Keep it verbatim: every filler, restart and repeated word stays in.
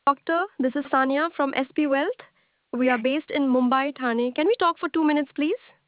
doctor. This is Sania from S P Wealth. We are based in Mumbai, Thane. Can we talk for two minutes, please?